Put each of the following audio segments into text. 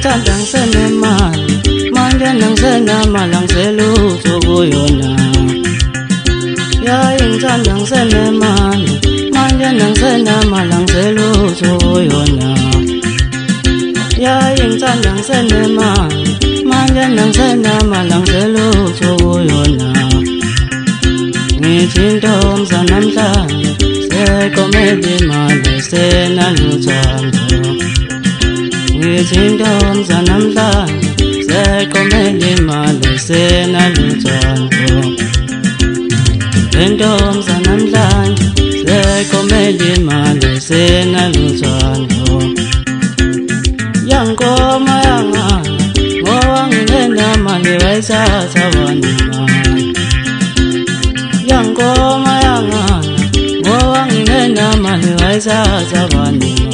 ngithanda ngisenemali manje nangisenamali angiselutho kuyona. Yayi ngithanda ngisenemali manje nangisenamali angiselutho kuyona. Yayi ngithanda ngisenemali manje nangisenamali angiselutho kuyona. Ngithi intombi namhlanje sekomele imali senaluthando. Ngithi intombi namhlanje sekomele imali senaluthando. Intombi namhlanje sekomele imali senaluthando. Yankoma yangana ngoba ngingenamali wayithatha wani imali. Yankoma yangana ngoba ngingenamali wayithatha wani imali.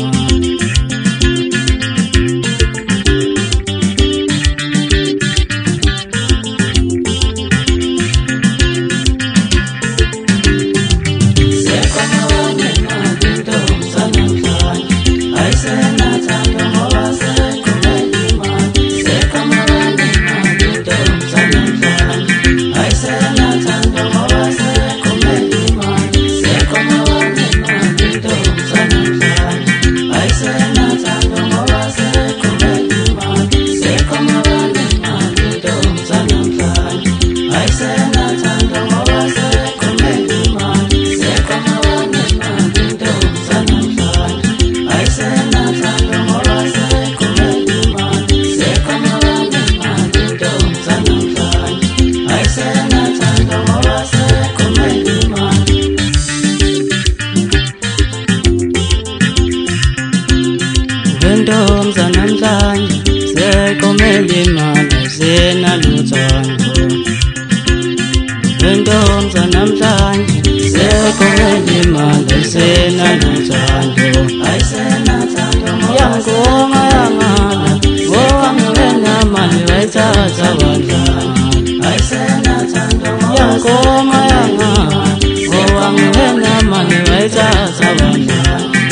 Intombi namhlanje sekomele imali senaluthando. Intombi namhlanje sekomele imali senaluthando. Yankoma yangana ngoba ngingenamali wayithatha wani imali. Yankoma yangana ngoba ngingenamali wayithatha wani imali.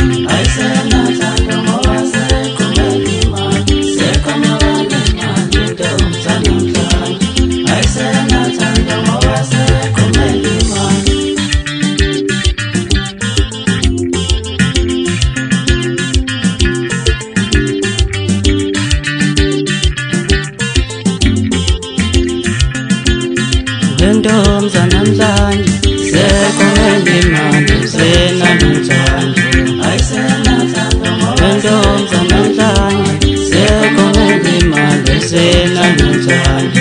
Intombi namhlanje sekomele imali senaluthando. Intombi namhlanje sekomele imali senaluthando.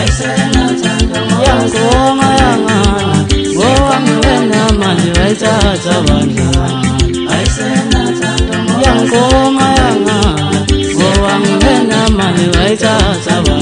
Yankoma yangana ngoba ngingenamali wayithatha wani imali. Yankoma yangana ngoba ngingenamali wayithatha wani imali.